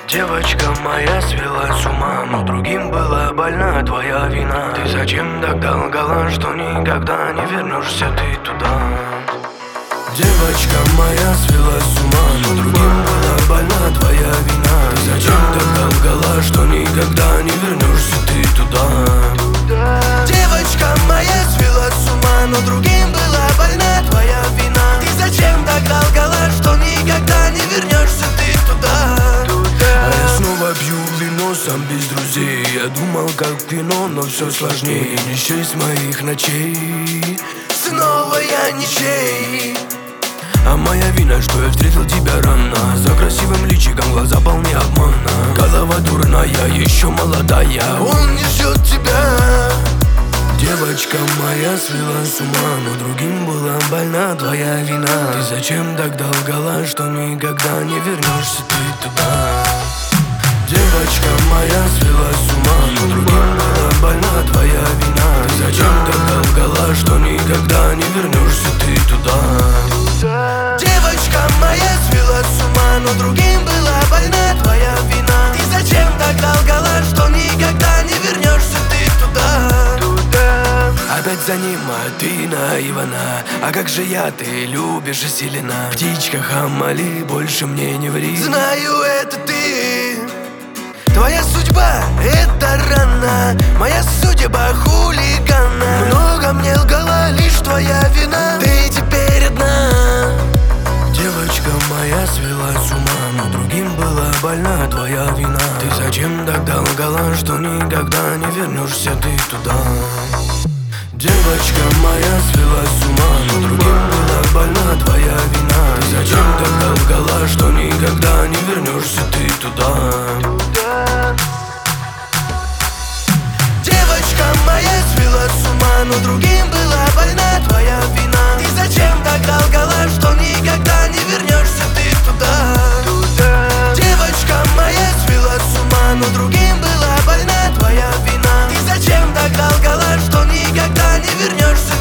Девочка моя свела с ума, но другим была больна твоя вина. Ты зачем тогда лгала, что никогда не вернешься ты туда? Девочка моя свела с ума, но другим была больна твоя вина. Ты зачем тогда лгала, что никогда не вернешься ты туда? Девочка моя свела с ума, но другим была больна твоя вина. Ты зачем тогда лгала, что никогда не вернешься ты туда? А я снова пью вино, сам без друзей. Я думал как кино, но все сложнее. Не счесть моих ночей, снова я ничей. А моя вина, что я встретил тебя рано. За красивым личиком глаза полны обмана. Голова дурная, еще молодая, он не ждет тебя. Девочка моя свела с ума, но другим была больна твоя вина. Ты зачем тогда лгала, что никогда не вернешься ты туда? Девочка моя свела с ума, но другим была больна твоя вина. Ты зачем тогда лгала, что никогда не вернешься ты туда? Девочка моя свела с ума, но другим была больна твоя вина. Ты зачем тогда лгала, что никогда не вернешься ты туда? Опять за ним, а ты наивна. А как же я, ты любишь и сильна. Птичка Хамали, больше мне не ври. Знаю, это ты. Твоя судьба — это рана, моя судьба — хулигана. Много мне лгала, лишь твоя вина. Ты теперь одна. Девочка моя свела с ума, но другим была больна твоя вина. Ты зачем тогда лгала, что никогда не вернешься ты туда? Девочка моя свела с ума, но другим была больна твоя вина. Ты зачем тогда лгала, что никогда не вернешься ты туда? Девочка моя свела с ума, но другим была больна твоя вина. Ты зачем тогда лгала, что никогда не вернешься ты туда? Девочка моя свела с ума, но другим была больна твоя вина. Ты зачем тогда лгала, что никогда не вернешься